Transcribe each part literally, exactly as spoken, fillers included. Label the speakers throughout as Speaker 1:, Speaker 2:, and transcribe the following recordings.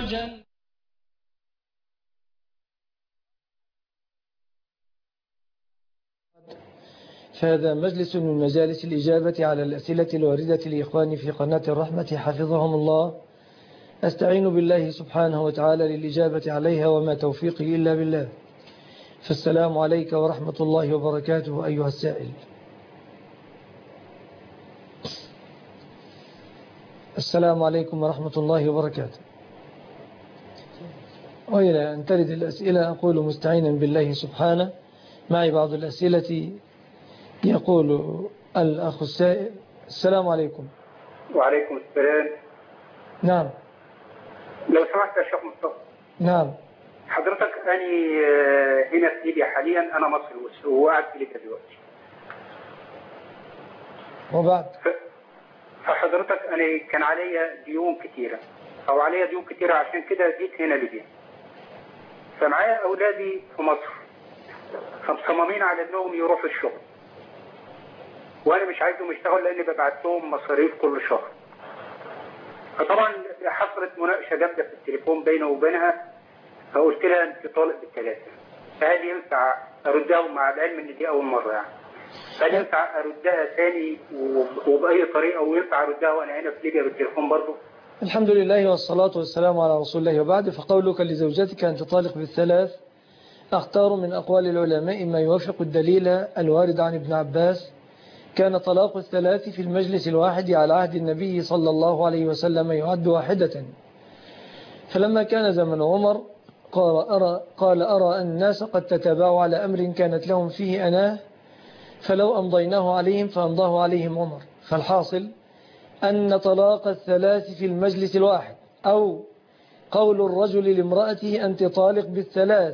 Speaker 1: وجل.
Speaker 2: فهذا مجلس من مجالس الإجابة على الأسئلة الواردة لإخواني في قناة الرحمة حفظهم الله. أستعين بالله سبحانه وتعالى للإجابة عليها وما توفيقي إلا بالله. فالسلام عليك ورحمة الله وبركاته أيها السائل. السلام عليكم ورحمة الله وبركاته. وإلى أن ترد الأسئلة أقول مستعينا بالله سبحانه. معي بعض الأسئلة. يقول الأخ السائل: السلام عليكم.
Speaker 3: وعليكم السلام.
Speaker 2: نعم.
Speaker 3: لو سمحت يا شيخ مصطفى.
Speaker 2: نعم.
Speaker 3: حضرتك أنا هنا في ليبيا حاليا، أنا مصري وقاعد في ليبيا دلوقتي.
Speaker 2: وبعد
Speaker 3: فحضرتك أنا كان عليا ديون كتيرة أو عليا ديون كتيرة، عشان كده جيت هنا ليبيا. فمعايا أولادي في مصر، فمصممين على أنهم يروحوا الشغل، وأنا مش عايزهم يشتغلوا لأني ببعت لهم مصاريف كل شهر. فطبعا حصلت مناقشة جامدة في التليفون بينه وبينها، فقلت لها أنت طالق بالثلاثة، فهل ينفع أردها مع العلم أن دي أول مرة يعني؟ هل ينفع أردها ثاني وبأي طريقة، وينفع أردها وأنا هنا في ليبيا بالتليفون برضه؟
Speaker 2: الحمد لله والصلاة والسلام على رسول الله. وبعد، فقولك لزوجتك أن تطالق بالثلاث أختار من أقوال العلماء ما يوافق الدليل الوارد عن ابن عباس: كان طلاق الثلاث في المجلس الواحد على عهد النبي صلى الله عليه وسلم يعد واحدة. فلما كان زمن عمر قال أرى, قال أرى أن الناس قد تتابعوا على أمر كانت لهم فيه أناه، فلو أمضيناه عليهم فأمضاه عليهم عمر. فالحاصل أن طلاق الثلاث في المجلس الواحد، أو قول الرجل لامرأته أنت طالق بالثلاث،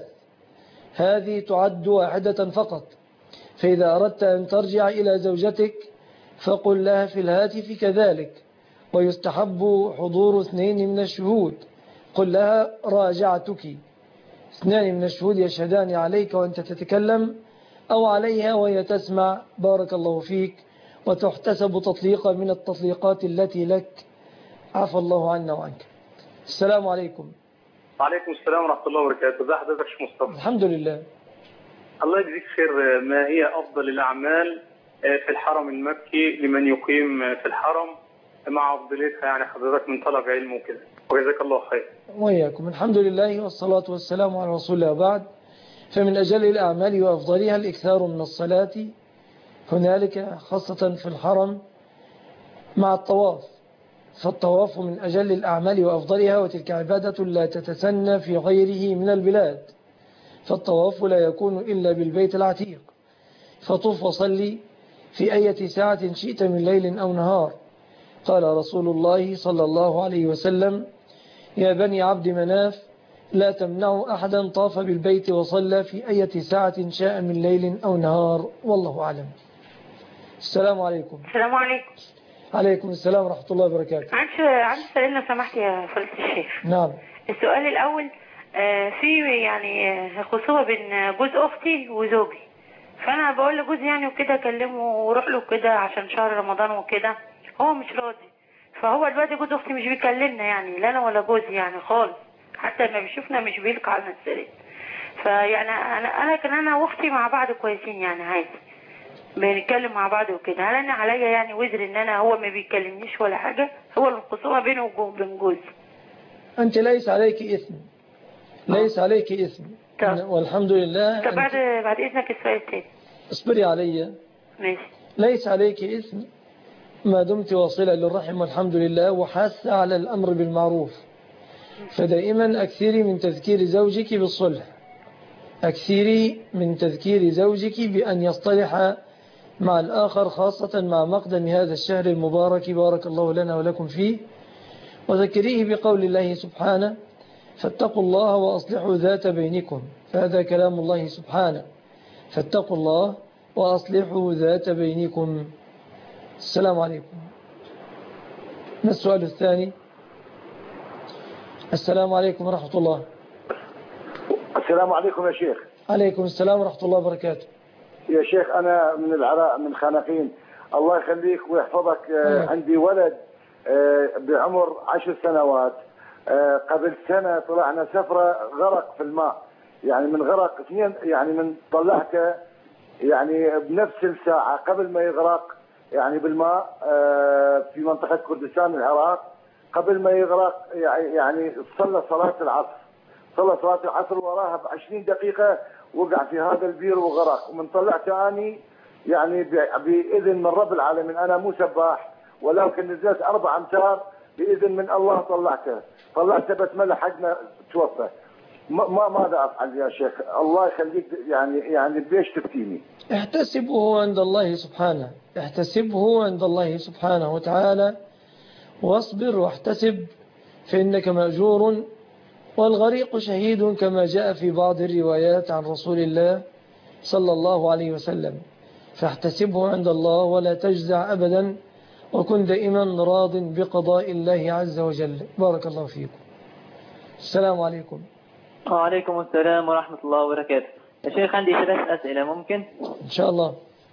Speaker 2: هذه تعد واحدة فقط. فإذا أردت أن ترجع إلى زوجتك فقل لها في الهاتف كذلك، ويستحب حضور اثنين من الشهود. قل لها راجعتك، اثنان من الشهود يشهدان عليك وأنت تتكلم، أو عليها وهي تسمع، بارك الله فيك، وتحتسب تطليقا من التطليقات التي لك، عفى الله عنا وعنك. السلام عليكم.
Speaker 3: وعليكم السلام ورحمة الله وبركاته. ازي حضرتك يا مصطفى؟
Speaker 2: الحمد لله.
Speaker 3: الله يجزيك خير. ما هي أفضل الأعمال في الحرم المكي لمن يقيم في الحرم مع أفضليتها يعني حضرتك من طلب علم وكده؟ وجزاك الله خير.
Speaker 2: وإياكم. الحمد لله والصلاة والسلام على رسول الله. بعد، فمن أجل الأعمال وأفضلها الإكثار من الصلاة هنالك، خاصة في الحرم مع الطواف. فالطواف من أجل الأعمال وأفضلها، وتلك عبادة لا تتسنى في غيره من البلاد. فالطواف لا يكون إلا بالبيت العتيق. فطوف وصلي في أي ساعة شئت من ليل أو نهار. قال رسول الله صلى الله عليه وسلم: يا بني عبد مناف لا تمنعوا أحدا طاف بالبيت وصلى في أي ساعة شاء من ليل أو نهار، والله أعلم. السلام عليكم.
Speaker 4: السلام عليكم.
Speaker 2: عليكم السلام ورحمة الله وبركاته.
Speaker 4: عندي عندي سؤال لو سمحت يا فضيلة الشيخ.
Speaker 2: نعم.
Speaker 4: السؤال الأول، في يعني خصوصا بين جوز أختي وزوجي، فأنا بقول لجوزي يعني وكده أكلمه وروح له كده عشان شهر رمضان وكده، هو مش راضي. فهو دلوقتي جوز أختي مش بيكلمنا يعني، لا أنا ولا جوزي يعني خالص، حتى لما بيشوفنا مش بيلقى على السرير. فيعني أنا أنا كان أنا وأختي مع بعض كويسين يعني عادي، بنتكلم مع بعض وكده. هل انا عليا يعني وزر ان انا هو ما بيكلمنيش ولا حاجه؟ هو الخصومه بينه وبين جوزي.
Speaker 2: انت ليس عليك اثم، ليس عليك اثم.
Speaker 4: طب.
Speaker 2: والحمد لله.
Speaker 4: طب بعد بعد اذنك السؤال الثاني.
Speaker 2: اصبري علي.
Speaker 4: ماشي.
Speaker 2: ليس عليك اثم ما دمت واصله للرحم، والحمد لله، وحاثه على الامر بالمعروف. فدائما اكثري من تذكير زوجك بالصلح، اكثري من تذكير زوجك بان يصطلح مع الآخر، خاصة مع مقدم هذا الشهر المبارك، بارك الله لنا ولكم فيه. وذكريه بقول الله سبحانه: فاتقوا الله وأصلحوا ذات بينكم. فهذا كلام الله سبحانه: فاتقوا الله وأصلحوا ذات بينكم. السلام عليكم. ما السؤال الثاني؟ السلام عليكم ورحمة الله.
Speaker 5: السلام عليكم يا شيخ.
Speaker 2: عليكم السلام ورحمة الله وبركاته.
Speaker 5: يا شيخ أنا من العراق من خانقين، الله يخليك ويحفظك. آه. عندي ولد آه بعمر عشر سنوات، آه، قبل سنة طلعنا سفرة غرق في الماء، يعني من غرق اثنين، يعني من طلعته يعني بنفس الساعة قبل ما يغرق يعني بالماء آه، في منطقة كردستان العراق. قبل ما يغرق يعني صلى صلاة العصر، صلى صلاة العصر وراها بعشرين دقيقة وقع في هذا البير وغرق. ومن طلعته أني يعني بإذن من رب العالمين، أنا مو سباح ولكن نزلت أربع أمتار بإذن من الله طلعته، طلعته بس ما لحقنا توفى. ما ماذا أفعل يا شيخ؟ الله يخليك، يعني يعني بيش تفتيني.
Speaker 2: احتسبه عند الله سبحانه، احتسبه عند الله سبحانه وتعالى، واصبر واحتسب فإنك مأجور، والغريق شهيد كما جاء في بعض الروايات عن رسول الله صلى الله عليه وسلم. فاحتسبه عند الله ولا تجزع أبدا، وكن دائما راض بقضاء الله عز وجل. بارك الله فيكم. السلام عليكم.
Speaker 1: وعليكم السلام ورحمة الله وبركاته. يا شيخ عندي ثلاث أسئلة ممكن؟
Speaker 2: إن شاء الله.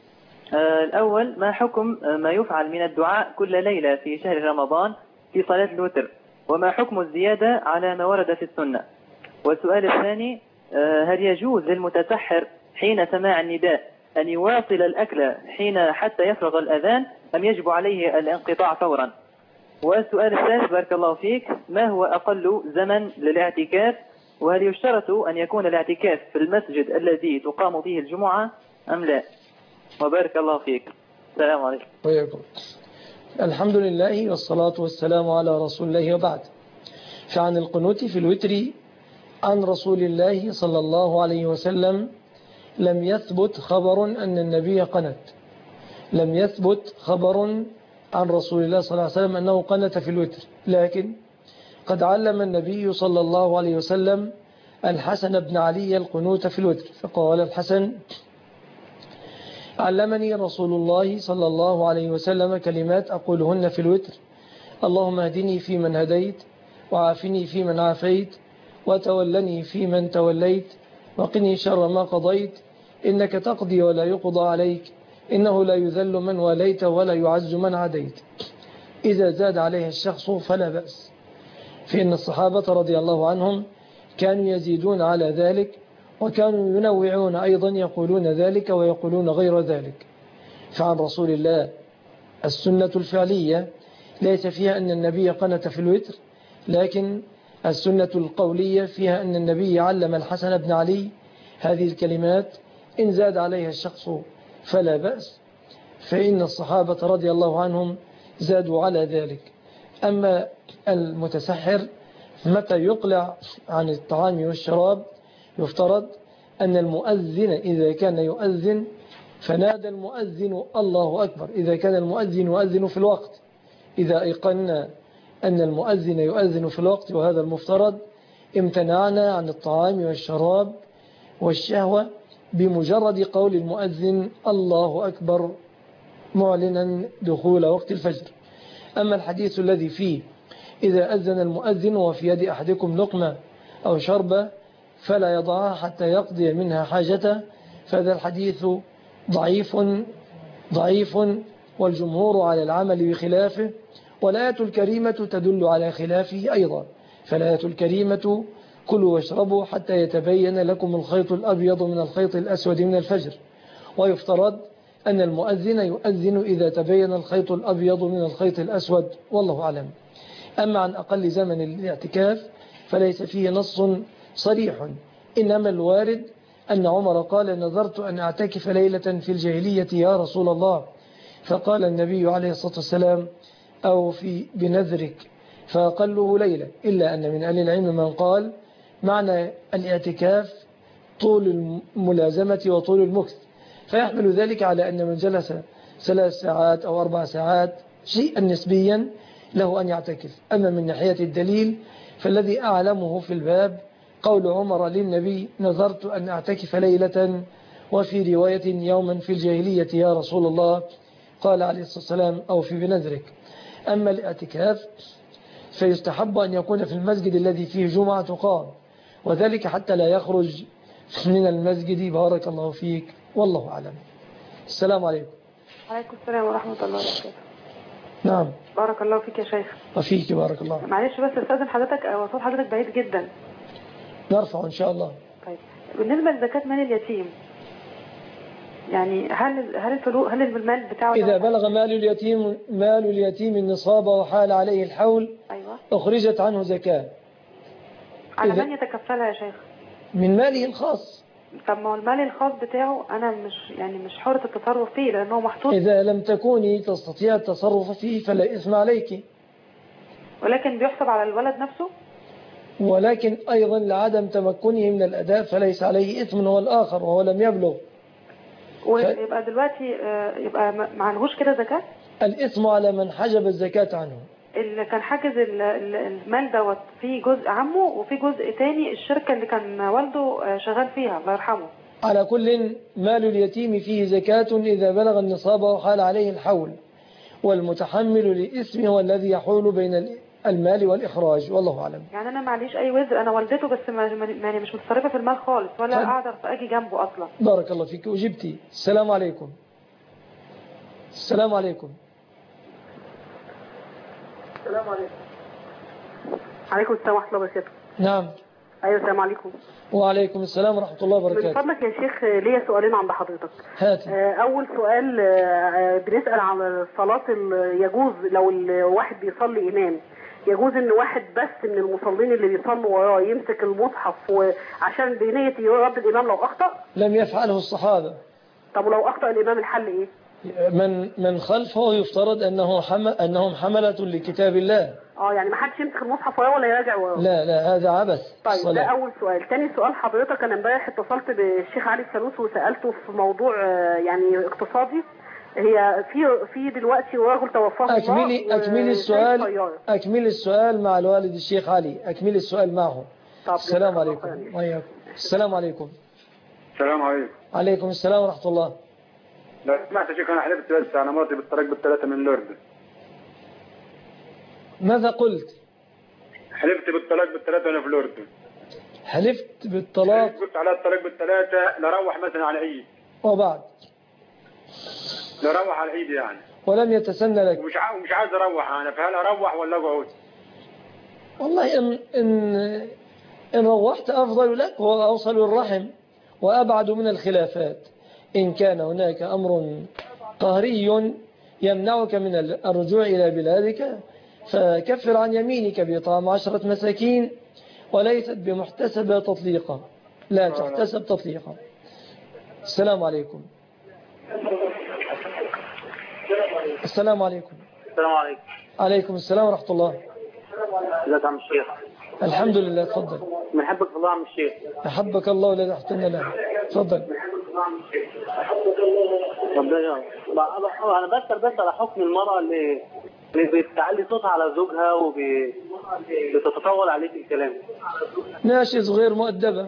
Speaker 1: آه الأول، ما حكم ما يفعل من الدعاء كل ليلة في شهر رمضان في صلاة الوتر، وما حكم الزيادة على ما ورد في السنة؟ والسؤال الثاني، آه هل يجوز للمتسحر حين سماع النداء أن يواصل الأكل حين حتى يفرغ الأذان، أم يجب عليه الانقطاع فورا؟ والسؤال الثالث بارك الله فيك، ما هو أقل زمن للاعتكاف، وهل يشترط أن يكون الاعتكاف في المسجد الذي تقام فيه الجمعة أم لا؟ وبارك الله فيك. السلام عليكم.
Speaker 2: وياكم. الحمد لله والصلاة والسلام على رسول الله وبعد. فعن القنوت في الوتر عن رسول الله صلى الله عليه وسلم لم يثبت خبر أن النبي قنت، لم يثبت خبر عن رسول الله صلى الله عليه وسلم أنه قنت في الوتر، لكن قد علم النبي صلى الله عليه وسلم الحسن بن علي القنوت في الوتر، فقال الحسن: علمني رسول الله صلى الله عليه وسلم كلمات أقولهن في الوتر: اللهم اهدني فيمن هديت، وعافني فيمن عافيت، وتولني فيمن توليت، وقني شر ما قضيت، إنك تقضي ولا يقضى عليك، إنه لا يذل من واليت ولا يعز من عديت. إذا زاد عليه الشخص فلا بأس، فإن الصحابة رضي الله عنهم كانوا يزيدون على ذلك، وكانوا ينوعون أيضا يقولون ذلك ويقولون غير ذلك. فعن رسول الله السنة الفعلية ليس فيها أن النبي قنت في الوتر، لكن السنة القولية فيها أن النبي علم الحسن بن علي هذه الكلمات: إن زاد عليها الشخص فلا بأس، فإن الصحابة رضي الله عنهم زادوا على ذلك. أما المتسحر متى يقلع عن الطعام والشراب، يفترض أن المؤذن إذا كان يؤذن فنادى المؤذن الله أكبر، إذا كان المؤذن يؤذن في الوقت، إذا أيقنا أن المؤذن يؤذن في الوقت وهذا المفترض، امتنعنا عن الطعام والشراب والشهوة بمجرد قول المؤذن الله أكبر معلنا دخول وقت الفجر. أما الحديث الذي فيه إذا أذن المؤذن وفي يد أحدكم لقمة أو شربة فلا يضعها حتى يقضي منها حاجته، فهذا الحديث ضعيف ضعيف والجمهور على العمل بخلافه، والآية الكريمة تدل على خلافه أيضا. فالآية الكريمة: كلوا واشربوا حتى يتبين لكم الخيط الأبيض من الخيط الأسود من الفجر، ويفترض أن المؤذن يؤذن إذا تبين الخيط الأبيض من الخيط الأسود، والله أعلم. أما عن أقل زمن الاعتكاف فليس فيه نص صريح، إنما الوارد أن عمر قال: نذرت أن أعتكف ليلة في الجاهلية يا رسول الله، فقال النبي عليه الصلاة والسلام: أو في بنذرك، فأقله ليلة. إلا أن من أهل العلم من قال معنى الاعتكاف طول الملازمة وطول المكث، فيحمل ذلك على أن من جلس ثلاث ساعات أو أربع ساعات شيئا نسبيا له أن يعتكف. أما من ناحية الدليل فالذي أعلمه في الباب قول عمر للنبي: نذرت أن أعتكف ليلة، وفي رواية يوما في الجاهلية يا رسول الله، قال عليه الصلاة والسلام: أو في بنذرك. أما الاعتكاف فيستحب أن يكون في المسجد الذي فيه جمعة تقام، وذلك حتى لا يخرج من المسجد. بارك الله فيك، والله أعلم. السلام عليكم.
Speaker 6: عليكم السلام ورحمة الله وبركاته.
Speaker 2: نعم.
Speaker 6: بارك الله فيك يا شيخ.
Speaker 2: وفيك بارك الله.
Speaker 6: معلش بس استاذن حضرتك، صوت حضرتك بعيد جدا.
Speaker 2: نرفع إن شاء الله.
Speaker 6: طيب بالنسبة لزكاة مال اليتيم، يعني هل هل الفلوس هل المال بتاعه
Speaker 2: إذا بلغ مال اليتيم مال اليتيم النصاب وحال عليه الحول،
Speaker 6: أيوة،
Speaker 2: أخرجت عنه زكاة.
Speaker 6: على من يتكفلها يا شيخ؟
Speaker 2: من ماله الخاص.
Speaker 6: طب ما هو المال الخاص بتاعه أنا مش يعني مش حرة التصرف فيه لأنه محطوط.
Speaker 2: إذا لم تكوني تستطيع التصرف فيه فلا إثم عليك.
Speaker 6: ولكن بيحسب على الولد نفسه.
Speaker 2: ولكن أيضا لعدم تمكنه من الأداء فليس عليه إثم هو الآخر وهو لم يبلغ.
Speaker 6: ويبقى دلوقتي يبقى ما عليهوش كده زكاة؟
Speaker 2: الإثم على من حجب الزكاة عنه.
Speaker 6: اللي كان حاجز المال دوت في جزء عمه وفي جزء تاني الشركة اللي كان والده شغال فيها الله يرحمه.
Speaker 2: على كل مال اليتيم فيه زكاة إذا بلغ النصاب وحال عليه الحول، والمتحمل لإثمه هو الذي يحول بين المال والإخراج، والله أعلم.
Speaker 6: يعني أنا معليش أي وزر، أنا والدته بس ما مش متصرفة في المال خالص ولا أقدر أجي جنبه أصلا.
Speaker 2: بارك الله فيك وجبتي. السلام عليكم. السلام عليكم.
Speaker 6: السلام عليكم. عليكم السلام ورحمة الله وبركاته.
Speaker 2: نعم.
Speaker 6: أيوة السلام عليكم.
Speaker 2: وعليكم السلام ورحمة الله وبركاته.
Speaker 6: من فضلك يا شيخ ليا سؤالين عند حضرتك.
Speaker 2: هاتي.
Speaker 6: أول سؤال بنسأل عن الصلاة، يجوز لو الواحد بيصلي إمام يجوز إن واحد بس من المصلين اللي بيصلوا وراه يمسك المصحف وعشان بنية يرد الإمام لو أخطأ؟
Speaker 2: لم يفعله الصحابة.
Speaker 6: طب ولو أخطأ الإمام الحل إيه؟
Speaker 2: من من خلفه يفترض أنه حمل أنهم حملة لكتاب الله.
Speaker 6: اه يعني ما حدش يمسك المصحف وراه ولا يراجع وراه؟
Speaker 2: لا لا هذا عبث.
Speaker 6: طيب
Speaker 2: الصلاة.
Speaker 6: ده أول سؤال. تاني سؤال حضرتك، أنا امبارح اتصلت بالشيخ علي الفلوس وسألته في موضوع يعني اقتصادي. هي في في دلوقتي راجل توفاه
Speaker 2: أكملي أكملي السؤال أكملي السؤال مع الوالد الشيخ علي، أكملي السؤال معه. السلام عليكم. وياكم. السلام عليكم.
Speaker 3: السلام عليكم.
Speaker 2: عليكم السلام ورحمة الله.
Speaker 3: لو سمعت يا شيخ أنا حلفت بس أنا مرتي بالطلاق بالثلاثة من الأردن.
Speaker 2: ماذا قلت؟
Speaker 3: حلفت بالطلاق بالثلاثة وأنا في الأردن.
Speaker 2: حلفت بالطلاق؟
Speaker 3: قلت على الطلاق بالثلاثة لروح مثلا على العيد.
Speaker 2: وبعد؟
Speaker 3: لروح على العيد يعني.
Speaker 2: ولم يتسنى لك؟
Speaker 3: ومش عاوز مش عايز أروح أنا، فهل أروح ولا أقعد؟
Speaker 2: والله إن إن إن روحت أفضل لك وأوصل الرحم وأبعد من الخلافات. إن كان هناك أمر قهري يمنعك من الرجوع إلى بلادك فكفر عن يمينك بإطعام عشرة مساكين، وليست بمحتسبة تطليقا، لا تحتسب تطليقا. السلام عليكم. السلام عليكم.
Speaker 7: السلام عليكم.
Speaker 2: عليكم السلام ورحمة الله.
Speaker 7: ازيك يا عم الشيخ؟
Speaker 2: الحمد لله. تفضل.
Speaker 7: بنحبك في الله يا عم الشيخ.
Speaker 2: أحبك الله والذي أحسن له. تفضل.
Speaker 7: ربنا يعين. انا بسأل بس على حكم المرأة اللي اللي بتعلي صوتها على زوجها وبتتطاول عليه في الكلام.
Speaker 2: ناشز غير مؤدبة،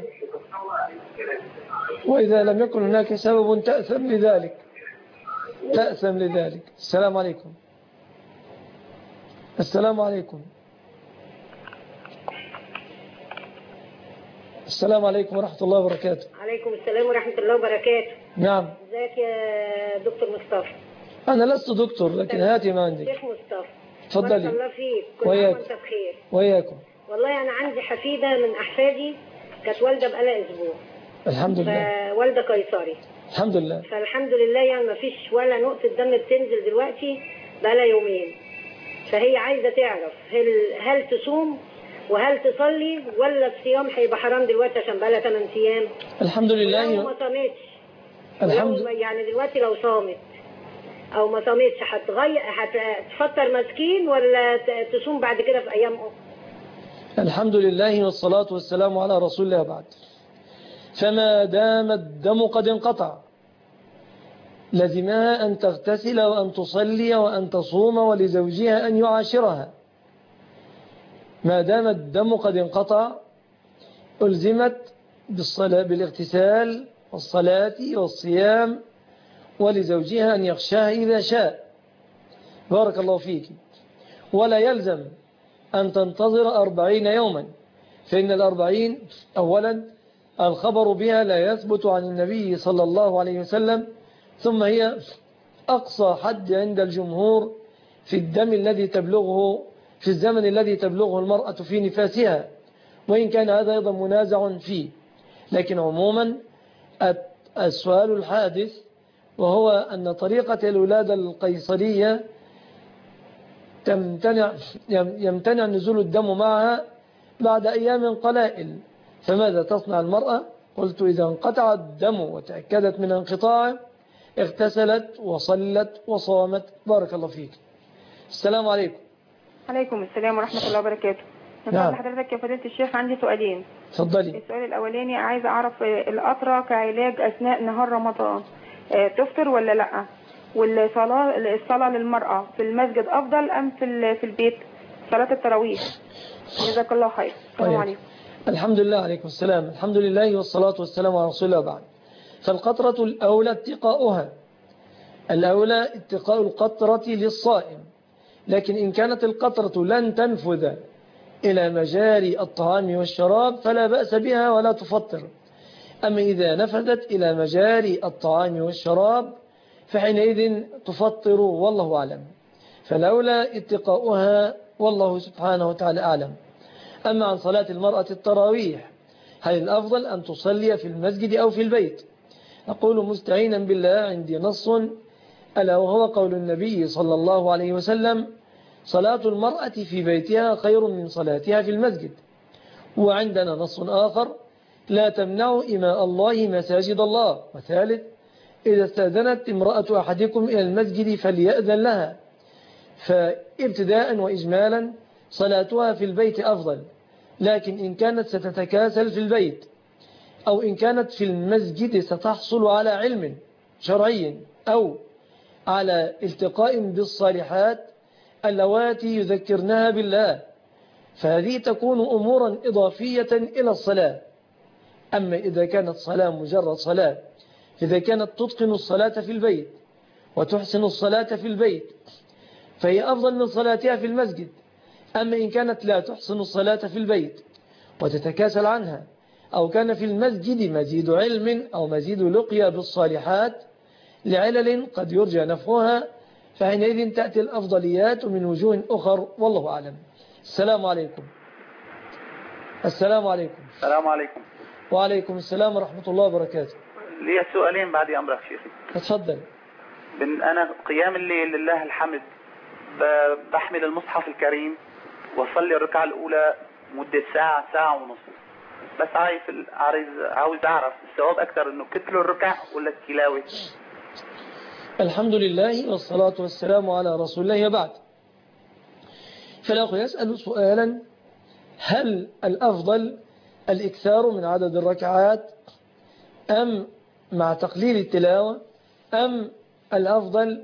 Speaker 2: وإذا لم يكن هناك سبب تأثم لذلك تأثم لذلك. السلام عليكم. السلام عليكم. السلام عليكم ورحمة الله وبركاته.
Speaker 8: عليكم السلام ورحمة الله وبركاته.
Speaker 2: نعم.
Speaker 8: ازيك يا دكتور مصطفى؟
Speaker 2: أنا لست دكتور لكن هاتي ما عندي.
Speaker 8: شيخ مصطفى.
Speaker 2: تفضلي.
Speaker 8: بارك الله فيك. كل
Speaker 2: عام
Speaker 8: وانت بخير.
Speaker 2: وياكم.
Speaker 8: والله أنا عندي حفيدة من أحفادي كانت والدة بقالها أسبوع.
Speaker 2: الحمد لله.
Speaker 8: والدة قيصري.
Speaker 2: الحمد لله.
Speaker 8: فالحمد لله يعني ما فيش ولا نقطة دم بتنزل دلوقتي بقالها يومين. فهي عايزة تعرف هل هل تصوم وهل تصلي ولا الصيام هيبقى حرام دلوقتي عشان بقالها ثمانية أيام.
Speaker 2: الحمد لله.
Speaker 8: لو ما صامتش
Speaker 2: الحمد
Speaker 8: لله. يعني دلوقتي لو صامت او ما صامتش هتغير هتفطر مسكين ولا تصوم بعد كده في ايام اخرى؟
Speaker 2: الحمد لله والصلاة والسلام على رسول الله بعد. فما دام الدم قد انقطع لزمها أن تغتسل وأن تصلي وأن تصوم ولزوجها أن يعاشرها. ما دام الدم قد انقطع ألزمت بالصلاة بالاغتسال والصلاة والصيام، ولزوجها أن يخشاها إذا شاء. بارك الله فيك. ولا يلزم أن تنتظر أربعين يوما، فإن الأربعين أولا الخبر بها لا يثبت عن النبي صلى الله عليه وسلم، ثم هي أقصى حد عند الجمهور في الدم الذي تبلغه في الزمن الذي تبلغه المرأة في نفاسها، وإن كان هذا أيضا منازع فيه. لكن عموما السؤال الحادث وهو أن طريقة الولادة القيصرية تمتنع يمتنع نزول الدم معها بعد أيام قلائل، فماذا تصنع المرأة؟ قلت إذا انقطع الدم وتأكدت من انقطاعه اغتسلت وصلت وصامت. بارك الله فيك. السلام عليكم.
Speaker 9: عليكم السلام ورحمة الله وبركاته.
Speaker 2: نعم.
Speaker 9: حضرتك يا فضيلة الشيخ عندي سؤالين.
Speaker 2: تفضلي.
Speaker 9: السؤال الأولاني عايزة أعرف القطرة كعلاج أثناء نهار رمضان تفطر ولا لأ؟ والصلاة الصلاة للمرأة في المسجد أفضل أم في في البيت صلاة التراويح؟ جزاك الله خير. السلام عليكم.
Speaker 2: الحمد لله. عليكم السلام. الحمد لله والصلاة والسلام على رسول الله. بعد فالقطرة الأولى اتقاؤها، الأولى اتقاء القطرة للصائم، لكن إن كانت القطرة لن تنفذ إلى مجاري الطعام والشراب فلا بأس بها ولا تفطر. أما إذا نفذت إلى مجاري الطعام والشراب فحينئذ تفطر، والله أعلم. فالأولى اتقاؤها والله سبحانه وتعالى أعلم. أما عن صلاة المرأة التراويح، هل الأفضل أن تصلي في المسجد أو في البيت؟ أقول مستعينا بالله عندي نص ألا وهو قول النبي صلى الله عليه وسلم: صلاة المرأة في بيتها خير من صلاتها في المسجد. وعندنا نص آخر: لا تمنعوا إماء الله مساجد الله. وثالث: إذا استأذنت امرأة أحدكم إلى المسجد فليأذن لها. فابتداء وإجمالا صلاتها في البيت أفضل، لكن إن كانت ستتكاسل في البيت أو إن كانت في المسجد ستحصل على علم شرعي أو على التقاء بالصالحات اللواتي يذكرنها بالله، فهذه تكون أمورا إضافية إلى الصلاة. أما إذا كانت صلاة مجرد صلاة، إذا كانت تتقن الصلاة في البيت وتحسن الصلاة في البيت فهي أفضل من صلاتها في المسجد. أما إن كانت لا تحسن الصلاة في البيت وتتكاسل عنها، أو كان في المسجد مزيد علم أو مزيد لقيا بالصالحات لعلل قد يرجى نفعها، فحينئذ تأتي الأفضليات من وجوه أخر، والله أعلم. السلام عليكم. السلام عليكم.
Speaker 10: السلام عليكم.
Speaker 2: وعليكم السلام ورحمة الله وبركاته.
Speaker 10: لي سؤالين بعد أمرك شيخي.
Speaker 2: اتفضل.
Speaker 10: أنا قيام الليل لله الحمد بحمل المصحف الكريم وصلي الركعة الأولى مدة ساعة ساعة ونص، بس عايز عايز عاوز أعرف الثواب أكثر إنه كتلوا الركع ولا التلاوة؟
Speaker 2: الحمد لله والصلاة والسلام على رسول الله. بعد فالأخ يسأل سؤالا: هل الأفضل الإكثار من عدد الركعات أم مع تقليل التلاوة، أم الأفضل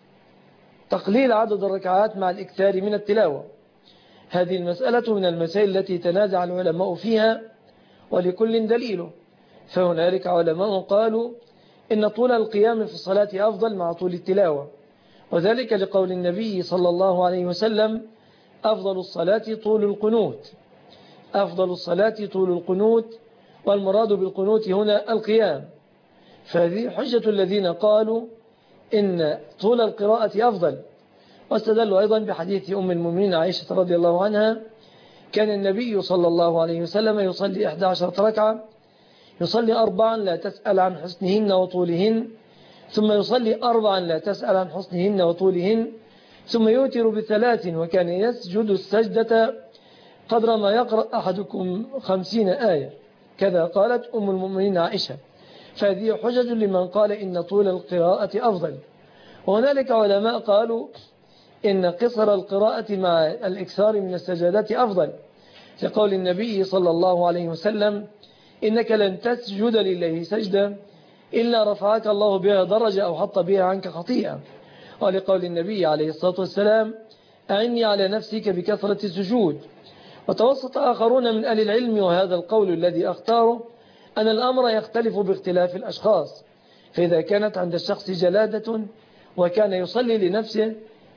Speaker 2: تقليل عدد الركعات مع الإكثار من التلاوة؟ هذه المسألة من المسائل التي تنازع العلماء فيها ولكل دليله. فهنالك علماء قالوا إن طول القيام في الصلاة أفضل مع طول التلاوة، وذلك لقول النبي صلى الله عليه وسلم: أفضل الصلاة طول القنوت. أفضل الصلاة طول القنوت، والمراد بالقنوت هنا القيام. فهذه حجة الذين قالوا إن طول القراءة أفضل. واستدلوا أيضا بحديث أم المؤمنين عائشة رضي الله عنها: كان النبي صلى الله عليه وسلم يصلي إحدى عشرة ركعة، يصلي أربعا لا تسأل عن حسنهن وطولهن، ثم يصلي أربعا لا تسأل عن حسنهن وطولهن، ثم يوتر بثلاث، وكان يسجد السجدة قدر ما يقرأ أحدكم خمسين آية. كذا قالت أم المؤمنين عائشة. فهذه حجج لمن قال إن طول القراءة أفضل. وهنالك علماء قالوا إن قصر القراءة مع الإكثار من السجدات أفضل، لقول النبي صلى الله عليه وسلم: إنك لن تسجد لله سجدة إلا رفعك الله بها درجة أو حط بها عنك خطيئة. ولقول النبي عليه الصلاة والسلام: أعني على نفسك بكثرة السجود. وتوسط آخرون من أهل العلم، وهذا القول الذي أختاره، أن الأمر يختلف باختلاف الأشخاص. فإذا كانت عند الشخص جلادة وكان يصلي لنفسه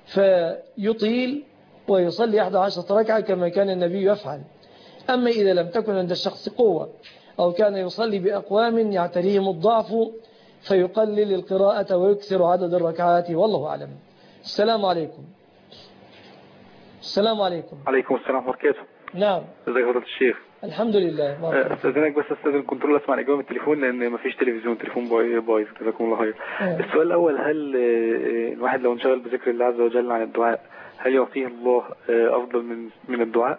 Speaker 2: فيطيل ويصلي أحد عشرة ركعة كما كان النبي يفعل. أما إذا لم تكن عند الشخص قوة أو كان يصلي بأقوام يعتريهم الضعف فيقلل القراءة ويكثر عدد الركعات، والله أعلم. السلام عليكم. السلام عليكم.
Speaker 11: عليكم السلام ورحمة الله وبركاته.
Speaker 2: نعم.
Speaker 11: ازيك يا فضيلة الشيخ؟
Speaker 2: الحمد لله.
Speaker 11: استاذنك بس استاذن الكنترول اسمع الاجابه من التليفون لان مفيش تلفزيون، تليفون بايظ. جزاكم الله خير. السؤال الاول، هل الواحد لو انشغل بذكر الله عز وجل عن الدعاء هل يعطيه الله افضل من من الدعاء؟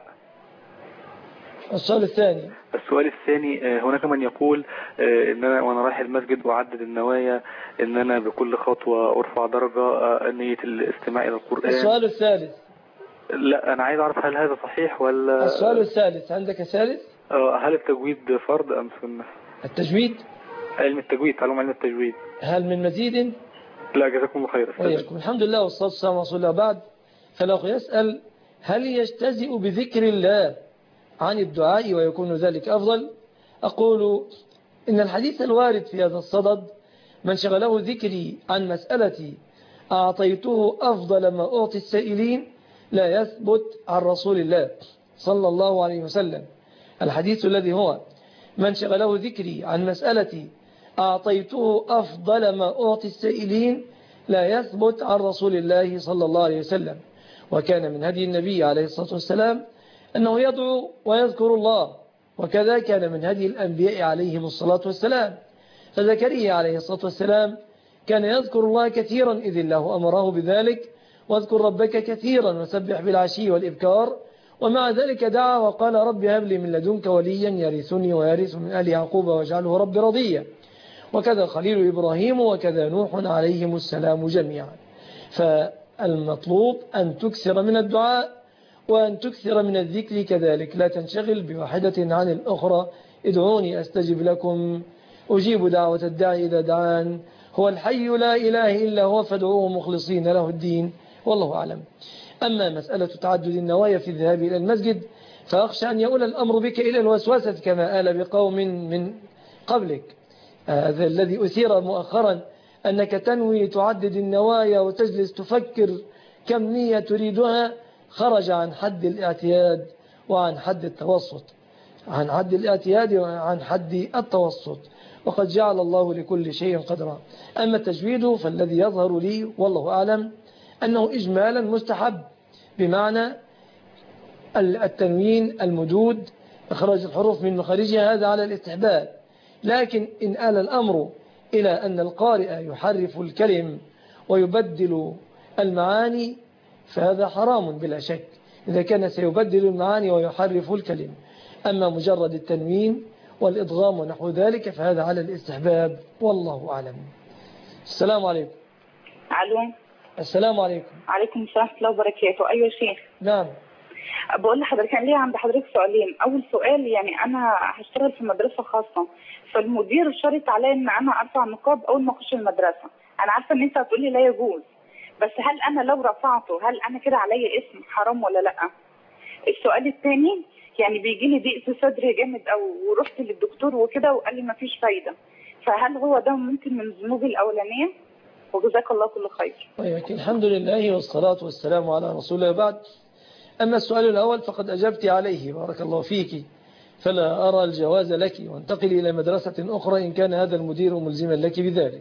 Speaker 2: السؤال الثاني.
Speaker 11: السؤال الثاني، هناك من يقول ان انا وانا رايح المسجد اعدد النوايا ان انا بكل خطوه ارفع درجه نيه الاستماع الى القران.
Speaker 2: السؤال الثالث.
Speaker 11: لا انا عايز اعرف هل هذا صحيح ولا.
Speaker 2: السؤال الثالث، عندك ثالث؟
Speaker 11: هل التجويد فرض ام سنه؟
Speaker 2: التجويد؟
Speaker 11: علم التجويد، تعلم علم التجويد.
Speaker 2: هل من مزيد؟
Speaker 11: لا جزاكم الله خير.
Speaker 2: وياكم. الحمد لله والصلاة والسلام على رسول الله. بعد، فلو يسأل هل يجتزئ بذكر الله عن الدعاء ويكون ذلك أفضل؟ أقول إن الحديث الوارد في هذا الصدد من شغله ذكري عن مسألتي أعطيته أفضل ما أعطي السائلين لا يثبت عن رسول الله صلى الله عليه وسلم. الحديث الذي هو من شغله ذكري عن مسألتي أعطيته أفضل ما أعطي السائلين لا يثبت عن رسول الله صلى الله عليه وسلم. وكان من هدي النبي عليه الصلاة والسلام أنه يدعو ويذكر الله، وكذا كان من هدي الأنبياء عليهم الصلاة والسلام. فزكريا عليه الصلاة والسلام كان يذكر الله كثيرا إذ الله أمره بذلك، واذكر ربك كثيرا وسبح بالعشي والإبكار، ومع ذلك دعا وقال رب هب لي من لدنك وليا يرثني ويرث من آل يعقوب واجعله رب رضيا. وكذا خليل إبراهيم وكذا نوح عليهم السلام جميعا. فالمطلوب أن تكثر من الدعاء وأن تكثر من الذكر كذلك، لا تنشغل بواحدة عن الأخرى. ادعوني أستجب لكم، أجيب دعوة الداعي إذا دعان، هو الحي لا إله إلا هو فادعوه مخلصين له الدين، والله أعلم. أما مسألة تعدد النوايا في الذهاب إلى المسجد فأخشى أن يؤول الأمر بك إلى الوسوسة كما آل بقوم من قبلك. هذا الذي أثير مؤخرا أنك تنوي تعدد النوايا وتجلس تفكر كم نية تريدها، خرج عن حد الاعتياد وعن حد التوسط، عن حد الاعتياد وعن حد التوسط، وقد جعل الله لكل شيء قدرا. أما التجويد فالذي يظهر لي والله أعلم أنه إجمالا مستحب، بمعنى التنوين المدود إخراج الحروف من مخارجها، هذا على الاستحباب. لكن إن آل الأمر إلى أن القارئ يحرف الكلم ويبدل المعاني فهذا حرام بلا شك، إذا كان سيبدل المعاني ويحرف الكلم. أما مجرد التنوين والإضغام ونحو ذلك فهذا على الاستحباب والله أعلم. السلام عليكم.
Speaker 12: علو.
Speaker 2: السلام عليكم.
Speaker 12: عليكم السلام ورحمة الله وبركاته. أيوة شيخ.
Speaker 2: نعم.
Speaker 12: بقول لحضرتك كان لي عند حضرتك سؤالين. أول سؤال، يعني أنا هشتغل في مدرسة خاصة، فالمدير شرط عليا إن أنا أرفع النقاب أول ما أخش المدرسة. أنا عارفة إن أنت هتقولي لا يجوز، بس هل أنا لو رفعته هل أنا كده عليا اسم حرام ولا لأ؟ السؤال الثاني، يعني بيجي لي ضيق في صدري جامد أو ورحت للدكتور وكده وقال لي مفيش فايدة، فهل هو ده ممكن من ذنوبي الأولانية؟ وجزاك الله كل خير.
Speaker 2: طيب الحمد لله والصلاة والسلام على رسول الله. بعد، أما السؤال الأول فقد أجبت عليه بارك الله فيك، فلا أرى الجواز لك، وانتقل إلى مدرسة أخرى إن كان هذا المدير ملزما لك بذلك.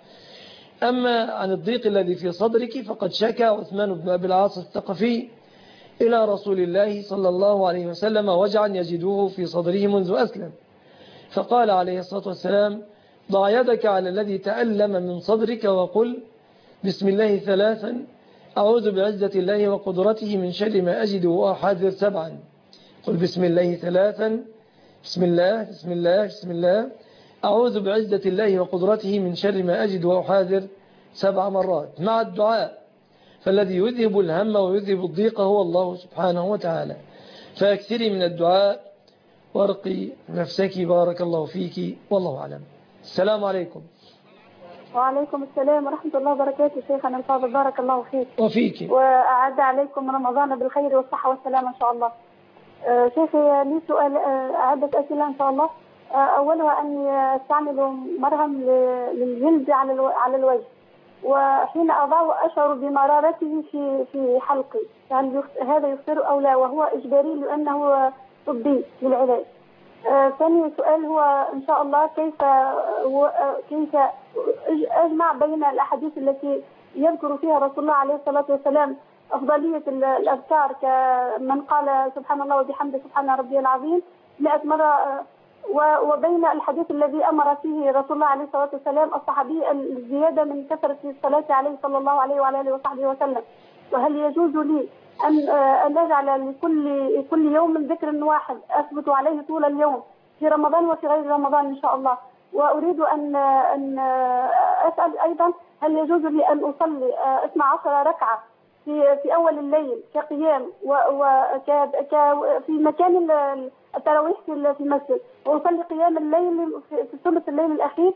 Speaker 2: أما عن الضيق الذي في صدرك فقد شكى عثمان بن أبي العاص الثقفي إلى رسول الله صلى الله عليه وسلم وجعا يجدوه في صدره منذ أسلم، فقال عليه الصلاة والسلام: ضع يدك على الذي تألم من صدرك وقل بسم الله ثلاثا أعوذ بعزة الله وقدرته من شر ما أجد وأحاذر سبعا. قل بسم الله ثلاثا، بسم الله بسم الله بسم الله أعوذ بعزة الله وقدرته من شر ما أجد وأحاذر سبع مرات مع الدعاء، فالذي يذهب الهم ويذهب الضيق هو الله سبحانه وتعالى. فاكثري من الدعاء وارقي نفسك بارك الله فيك والله أعلم. السلام عليكم.
Speaker 13: وعليكم السلام ورحمة الله وبركاته. شيخنا الفاضل بارك الله فيك
Speaker 2: وفيك،
Speaker 13: وأعد عليكم رمضان بالخير والصحة والسلامة إن شاء الله. أه شيخي لي سؤال، أه عدة أسئلة إن شاء الله. أه أولها أني أستعمل مرهم للجلد على الو... على الوجه، وحين أضعه أشعر بمرارته في في حلقي، هل هذا يفطر أو لا؟ وهو إجباري لأنه طبي للعلاج. آه ثاني سؤال هو إن شاء الله كيف آه كيف أجمع بين الأحاديث التي يذكر فيها رسول الله عليه الصلاة والسلام أفضلية الأذكار كمن قال سبحان الله وبحمده سبحان ربي العظيم مئة مرة، وبين الحديث الذي أمر فيه رسول الله عليه الصلاة والسلام الصحابي الزيادة من كثرة الصلاة عليه صلى الله عليه وعلى آله وصحبه وسلم. وهل يجوز لي أن أن أجعل لكل كل يوم من ذكر واحد أثبت عليه طول اليوم في رمضان وفي غير رمضان إن شاء الله؟ وأريد أن أن أسأل أيضا هل يجوز لي أن أصلي اثنتي عشرة ركعة في في أول الليل كقيام وك في مكان التراويح في المسجد، وأصلي قيام الليل في ثلث الليل الأخير،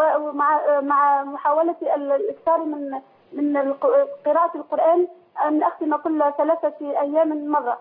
Speaker 13: ومع مع محاولة الإكثار من من قراءة القرآن أن أختم كل ثلاثة أيام مرة،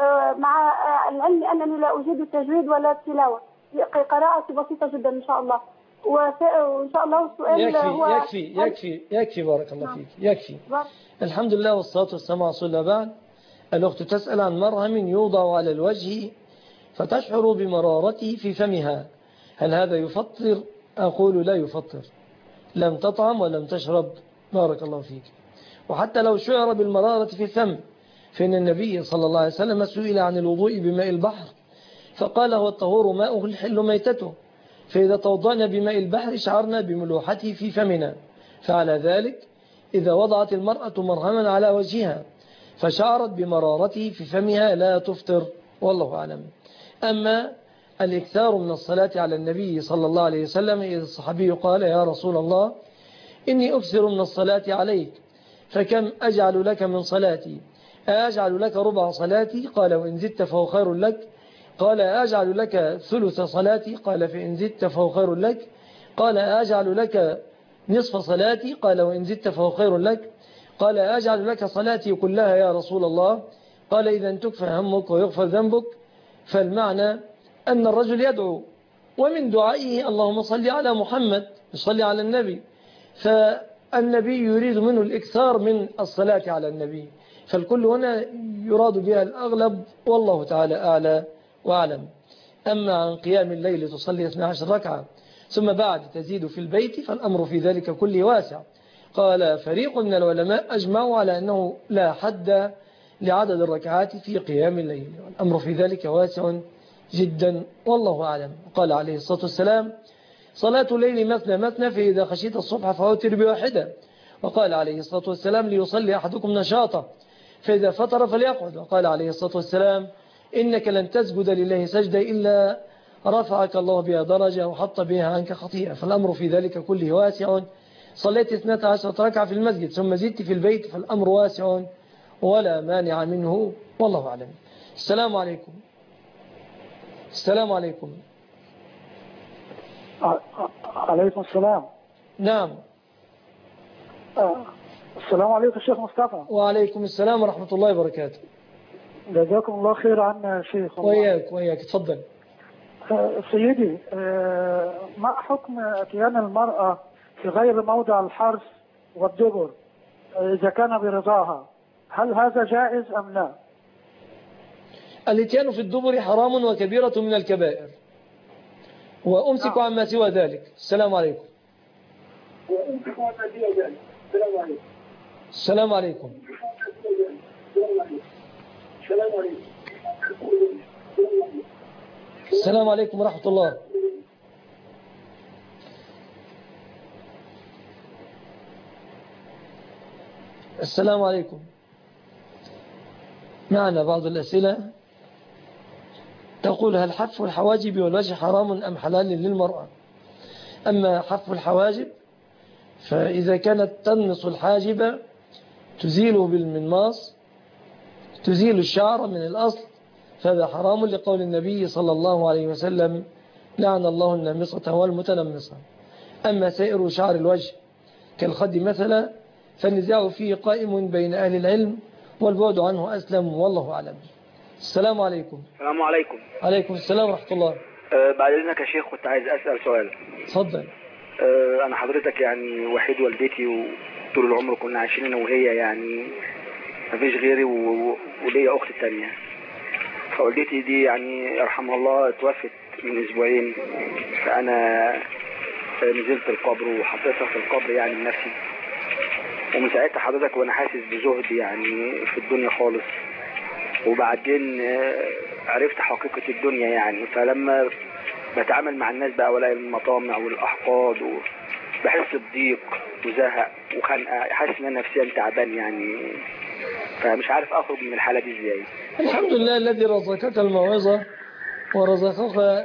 Speaker 13: مع العلم أنني لا أجيد التجويد ولا التلاوة، قراءتي بسيطة جدا إن شاء الله. وإن شاء الله السؤال
Speaker 2: يكفي
Speaker 13: هو
Speaker 2: يكفي يكفي يكفي بارك الله فيك يكفي. الحمد لله والصلاة والسلام على رسول الله. بعد الأخت تسأل عن مرهم يوضع على الوجه فتشعر بمرارته في فمها، هل هذا يفطر؟ أقول لا يفطر، لم تطعم ولم تشرب، بارك الله فيك. وحتى لو شعر بالمرارة في الفم، فإن النبي صلى الله عليه وسلم سئل عن الوضوء بماء البحر فقال هو الطهور ماؤه الحل ميتته، فإذا توضأنا بماء البحر شعرنا بملوحته في فمنا، فعلى ذلك إذا وضعت المرأة مرهما على وجهها فشعرت بمرارته في فمها لا تفطر، والله أعلم. أما الإكثار من الصلاة على النبي صلى الله عليه وسلم، إذا الصحابي قال يا رسول الله إني أكثر من الصلاة عليك فكم أجعل لك من صلاتي؟ أجعل لك ربع صلاتي؟ قال وإن زدت فهو خير لك. قال أجعل لك ثلث صلاتي؟ قال فإن زدت فهو خير لك. قال أجعل لك نصف صلاتي؟ قال وإن زدت فهو خير لك. قال أجعل لك صلاتي كلها يا رسول الله؟ قال إذا تكفى همك ويغفر ذنبك. فالمعنى أن الرجل يدعو، ومن دعائه اللهم صل على محمد، صل على النبي، فالنبي يريد منه الإكثار من الصلاة على النبي، فالكل هنا يراد بها الأغلب، والله تعالى أعلى وأعلم. أما عن قيام الليل تصلي اثنتي عشرة ركعة ثم بعد تزيد في البيت فالأمر في ذلك كله واسع. قال فريق من العلماء أجمعوا على أنه لا حد لعدد الركعات في قيام الليل، والأمر في ذلك واسع جدا، والله أعلم. قال عليه الصلاة والسلام صلاة الليل مثنى مثنى، فإذا خشيت الصبح فأوتر بواحدة. وقال عليه الصلاة والسلام ليصلي أحدكم نشاطا فإذا فطر فليقعد. وقال عليه الصلاة والسلام إنك لن تسجد لله سجدة إلا رفعك الله بها درجة وحط بها عنك خطيئة، فالأمر في ذلك كله واسع. صليت اثنتي عشرة ركعة في المسجد ثم زدت في البيت فالأمر واسع ولا مانع منه، والله أعلم. السلام عليكم. السلام عليكم.
Speaker 14: عليكم السلام.
Speaker 2: نعم.
Speaker 14: السلام عليكم الشيخ مصطفى.
Speaker 2: وعليكم السلام ورحمة الله وبركاته.
Speaker 14: جزاكم الله خير عنا شيخ.
Speaker 2: وياك وياك، تفضل.
Speaker 14: سيدي، ما حكم اتيان المرأة في غير موضع الحرث والدبر إذا كان برضاها، هل هذا جائز أم لا؟
Speaker 2: الاتيان في الدبر حرام وكبيرة من الكبائر، وأمسك عن ما سوى ذلك. السلام عليكم. السلام عليكم. السلام عليكم ورحمة الله. السلام عليكم. معنا بعض الأسئلة تقول هل حف الحواجب والوجه حرام أم حلال للمرأة؟ أما حف الحواجب فإذا كانت تنمص الحاجب تزيله بالمنماص، تزيل الشعر من الأصل، فهذا حرام لقول النبي صلى الله عليه وسلم لعن الله النامصة والمتنمصة. أما سائر شعر الوجه كالخد مثلا فالنزاع فيه قائم بين أهل العلم والبعد عنه أسلم، والله أعلم. السلام عليكم.
Speaker 15: السلام عليكم.
Speaker 2: عليكم السلام ورحمة الله.
Speaker 15: أه بعد إذنك يا شيخ كنت عايز أسأل سؤال.
Speaker 2: اتفضل.
Speaker 15: أه أنا حضرتك يعني وحيد والدتي وطول العمر كنا عايشين أنا وهي، يعني مفيش غيري وليا أختي التانية. فوالدتي دي يعني يرحمها الله توفت من أسبوعين، فأنا نزلت القبر وحطيتها في القبر يعني بنفسي. ومن ساعتها حضرتك وانا حاسس بزهد يعني في الدنيا خالص. وبعدين عرفت حقيقة الدنيا يعني، فلما بتعامل مع الناس بقى ولاقي المطامع والأحقاد بحس بضيق وزهق وخنقة، حاسس ان انا نفسيا تعبان يعني، فمش عارف اخرج من الحالة دي ازاي.
Speaker 2: الحمد لله الذي رزقك الموعظة ورزقك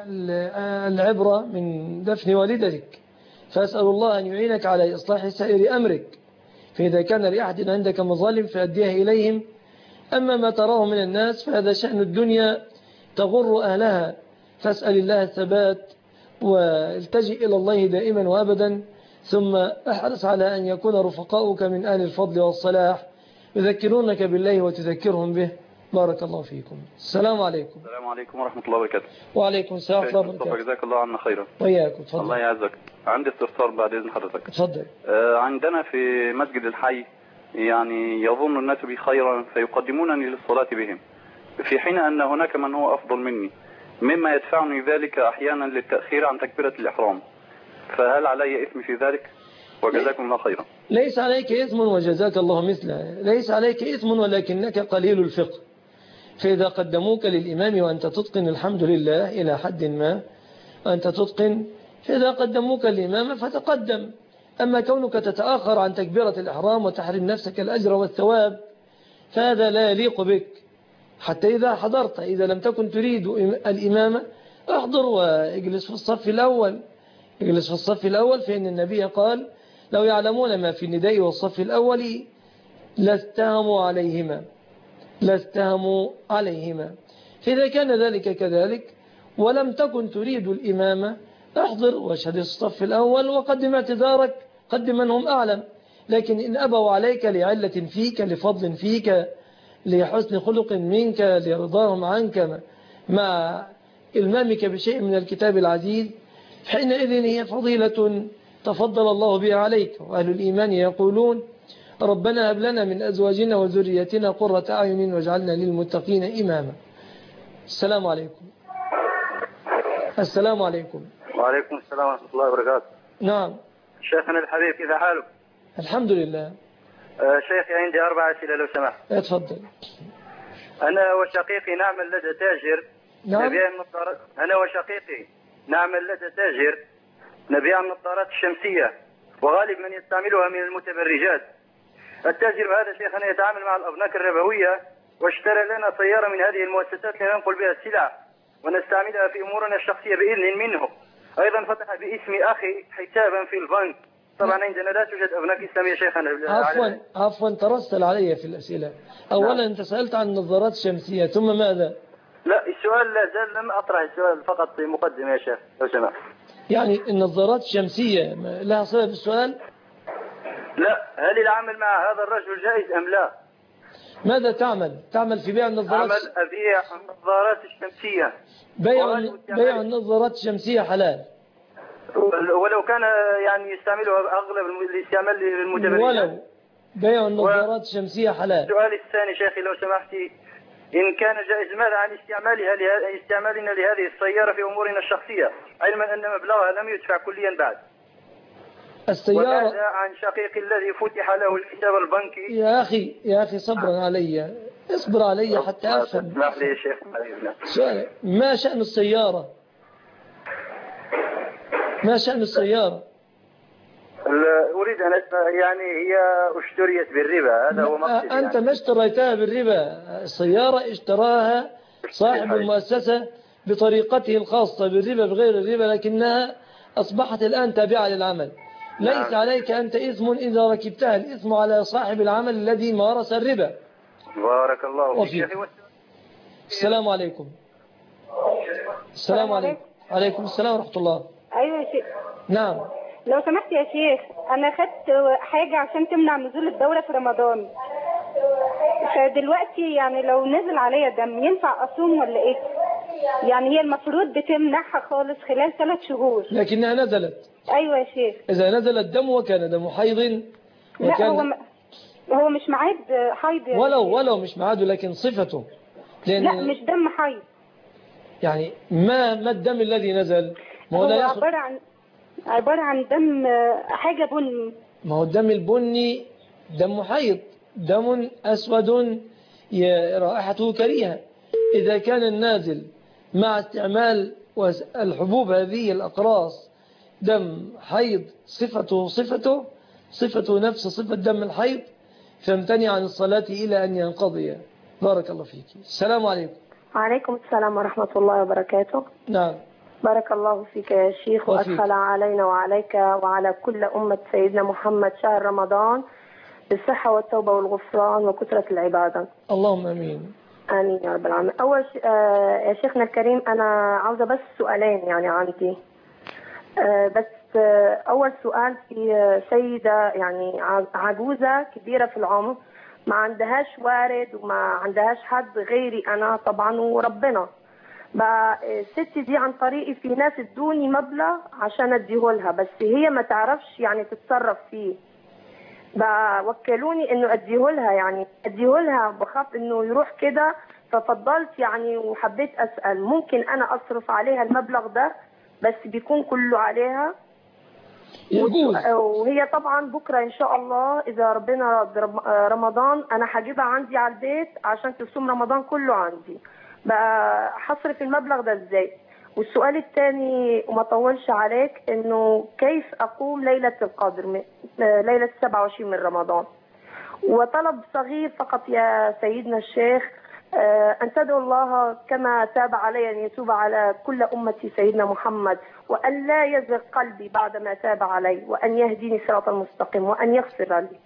Speaker 2: العبرة من دفن والدتك، فأسأل الله أن يعينك على إصلاح سائر أمرك، فإذا كان لأحد عندك مظالم فأديها إليهم، أما ما تراه من الناس فهذا شأن الدنيا تغر أهلها، فاسأل الله الثبات والتجئ إلى الله دائما وأبدا، ثم احرص على أن يكون رفقاؤك من أهل الفضل والصلاح يذكرونك بالله وتذكرهم به. بارك الله فيكم. السلام عليكم.
Speaker 16: السلام عليكم ورحمة الله وبركاته.
Speaker 2: وعليكم السلام ورحمة الله وبركاته.
Speaker 16: جزاك الله عنا خيرا.
Speaker 2: وإياكم. تفضل.
Speaker 16: الله يعزك. عندي استفسار بعد إذن حضرتك.
Speaker 2: تفضل.
Speaker 16: آه عندنا في مسجد الحي يعني يظن الناس بي خيرا فيقدمونني للصلاة بهم، في حين أن هناك من هو أفضل مني، مما يدفعني ذلك أحيانا للتأخير عن تكبيرة الإحرام، فهل علي إثم في ذلك؟ وجزاكم الله خيرا.
Speaker 2: ليس عليك إثم وجزاك الله مثله، ليس عليك إثم ولكنك قليل الفقه، فإذا قدموك للإمام وأنت تتقن الحمد لله إلى حد ما، وأنت تتقن، فإذا قدموك للإمام فتقدم. أما كونك تتأخر عن تكبيرة الإحرام وتحرم نفسك الأجر والثواب فهذا لا يليق بك، حتى إذا حضرت، إذا لم تكن تريد الإمامة احضر واجلس في الصف الأول، اجلس في الصف الأول، فإن النبي قال لو يعلمون ما في النداء والصف الأول لاستهموا عليهما لاستهموا عليهما فإذا كان ذلك كذلك ولم تكن تريد الإمامة احضر واشهد الصف الأول وقدم اعتذارك، قدم من هم أعلم. لكن إن أبوا عليك لعلة فيك، لفضل فيك، لحسن خلق منك، لرضاهم عنك مع إلمامك بشيء من الكتاب العزيز، حينئذ هي فضيلة تفضل الله بها عليك. وأهل الإيمان يقولون ربنا هب لنا من أزواجنا وذريتنا قرة أعين واجعلنا للمتقين إماما. السلام عليكم. السلام عليكم.
Speaker 17: وعليكم السلام ورحمة الله وبركاته.
Speaker 2: نعم
Speaker 17: شيخنا الحبيب، كيف حالك؟
Speaker 2: الحمد لله.
Speaker 17: آه شيخي عندي أربع أسئلة لو سمحت.
Speaker 2: اتفضل.
Speaker 17: أنا وشقيقي نعمل لدى تاجر
Speaker 2: نعم.
Speaker 17: نبيع النظارات. أنا وشقيقي نعمل لدى تاجر نبيع النظارات الشمسية، وغالب من يستعملها من المتبرجات. التاجر هذا شيخنا يتعامل مع الأبناك الربوية، واشترى لنا سيارة من هذه المؤسسات لننقل بها السلع ونستعملها في أمورنا الشخصية بإذن منه. أيضا فتح باسم أخي حسابا في البنك. طبعا عندنا لا توجد أبناك إسلامية شيخنا.
Speaker 2: عفوا عفوا ترسل علي في الأسئلة. أولا نعم. أنت سألت عن النظارات الشمسية ثم ماذا؟
Speaker 17: لا السؤال لا زال لم أطرح السؤال، فقط مقدمة يا شيخ لو سمحت.
Speaker 2: يعني النظارات الشمسية لها صلة بالسؤال؟
Speaker 17: لا، هل العمل مع هذا الرجل جائز أم لا؟
Speaker 2: ماذا تعمل؟ تعمل في بيع النظارات؟
Speaker 17: عمل أبيع النظارات الشمسية.
Speaker 2: بيع بيع النظارات الشمسية حلال.
Speaker 17: ولو كان يعني يستعملها أغلب الاستعمال للمتبرجين.
Speaker 2: ولو بيع النظارات الشمسية حلال.
Speaker 17: السؤال الثاني شيخي لو سمحتي، إن كان جائز ماذا عن استعمالها استعمالنا لهذه السيارة في أمورنا الشخصية، علما أن مبلغها لم يدفع كليا بعد.
Speaker 2: السيارة.
Speaker 17: وماذا عن شقيقي الذي فتح له الحساب البنكي؟
Speaker 2: يا أخي يا أخي صبرا علي، اصبر علي حتى أفهم.
Speaker 17: اسمح لي يا شيخ.
Speaker 2: سؤال، ما شأن السيارة؟ ما شأن السيارة؟
Speaker 17: أريد أن أسمع، يعني هي اشتريت بالربا، هذا هو مقصدي.
Speaker 2: أنت يعني ما اشتريتها بالربا، السيارة اشتراها صاحب المؤسسة بطريقته الخاصة بالربا بغير الربا، لكنها أصبحت الآن تابعة للعمل. ليس عليك أنت إثم إذا ركبتها، الإثم على صاحب العمل الذي مارس الربا.
Speaker 17: بارك الله فيك.
Speaker 2: السلام عليكم. السلام عليكم. عليكم السلام ورحمة الله.
Speaker 18: أيوة يا شيخ.
Speaker 2: نعم.
Speaker 18: لو سمحت يا شيخ، أنا خدت حاجة عشان تمنع نزول الدورة في رمضان، فدلوقتي يعني لو نزل عليا دم ينفع أصوم ولا إيه؟ يعني هي المفروض بتمنعها خالص خلال ثلاث شهور،
Speaker 2: لكنها نزلت.
Speaker 18: أيوة يا شيخ.
Speaker 2: إذا نزل الدم وكان دم حيض
Speaker 18: وكان لا هو م... هو مش معاد حيض يعني.
Speaker 2: ولو ولو مش معاده لكن صفته.
Speaker 18: لأن لا مش دم حيض.
Speaker 2: يعني ما ما الدم الذي نزل؟
Speaker 18: ما هو, هو عبارة عن عبارة عن دم حاجة بني.
Speaker 2: ما هو الدم البني دم حيض، دم أسود رائحته كريهة. إذا كان النازل مع استعمال الحبوب هذه الأقراص دم حيض صفته صفته صفته نفس صفة دم الحيض، فامتنع عن الصلاة إلى أن ينقضي. بارك الله فيك. السلام عليكم.
Speaker 19: وعليكم السلام ورحمة الله وبركاته.
Speaker 2: نعم.
Speaker 19: بارك الله فيك يا شيخ، وأدخل علينا وعليك وعلى كل أمة سيدنا محمد شهر رمضان بالصحة والتوبة والغفران وكثرة العبادة.
Speaker 2: اللهم أمين.
Speaker 19: آمين يا رب العالمين. أول ش... آه يا شيخنا الكريم، أنا عاوزة بس سؤالين يعني عندي. آه بس آه أول سؤال، في آه سيدة يعني عجوزة كبيرة في العمر، ما عندهاش وارد وما عندهاش حد غيري أنا طبعا وربنا. بقى الست دي عن طريقي في ناس ادوني مبلغ عشان اديهولها، بس هي ما تعرفش يعني تتصرف فيه. بقى وكلوني انه اديهولها، يعني اديهولها بخاف انه يروح كده، ففضلت يعني وحبيت اسأل ممكن انا اصرف عليها المبلغ ده بس بيكون كله عليها؟
Speaker 2: يجوز.
Speaker 19: وهي طبعا بكرة ان شاء الله اذا ربنا رد رمضان انا هجيبها عندي على البيت عشان تصوم رمضان كله عندي. بقى هصرف المبلغ ده ازاي؟ والسؤال الثاني وما طولش عليك، انه كيف اقوم ليلة القدر، ليلة سبعة وعشرين من رمضان؟ وطلب صغير فقط يا سيدنا الشيخ، أن تدعو الله كما تاب علي أن يتوب على كل أمتي سيدنا محمد، وأن لا يزغ قلبي بعد ما تاب علي، وأن يهديني صراطا مستقيم، وأن يغفر لي.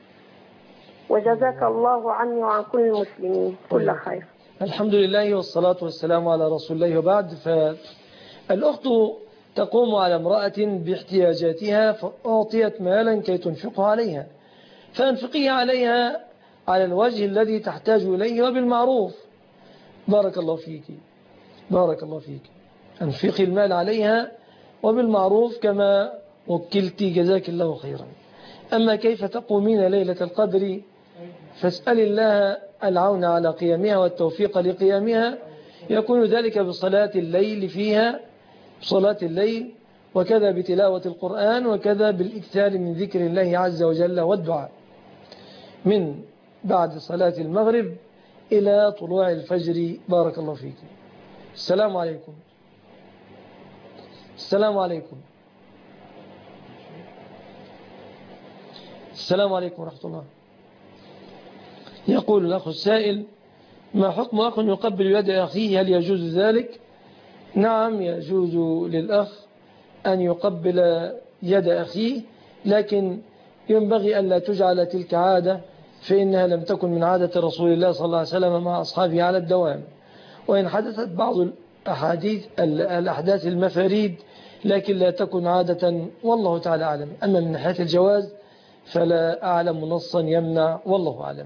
Speaker 19: وجزاك الله عني وعن كل المسلمين كل خير.
Speaker 2: الحمد لله والصلاة والسلام على رسول الله. وبعد، فالأخت تقوم على امرأة باحتياجاتها فأعطيت مالا كي تنفقه عليها، فأنفقيه عليها على الوجه الذي تحتاج إليه وبالمعروف. بارك الله فيك، بارك الله فيك. أنفقي المال عليها وبالمعروف كما وكلت، جزاك الله خيرا. أما كيف تقومين ليلة القدر، فاسأل الله العون على قيامها والتوفيق لقيامها، يكون ذلك بصلاة الليل فيها، بصلاة الليل، وكذا بتلاوة القرآن، وكذا بالإكثار من ذكر الله عز وجل والدعاء من بعد صلاة المغرب إلى طلوع الفجر. بارك الله فيك. السلام عليكم. السلام عليكم. السلام عليكم ورحمة الله. يقول الأخ السائل: ما حكم أخ يقبل يد أخيه، هل يجوز ذلك؟ نعم، يجوز للأخ أن يقبل يد أخيه، لكن ينبغي أن لا تجعل تلك عادة، فإنها لم تكن من عادة رسول الله صلى الله عليه وسلم مع أصحابه على الدوام. وإن حدثت بعض الأحاديث الأحداث المفاريد، لكن لا تكن عادة، والله تعالى أعلم. أما من ناحية الجواز فلا أعلم نصا يمنع، والله أعلم.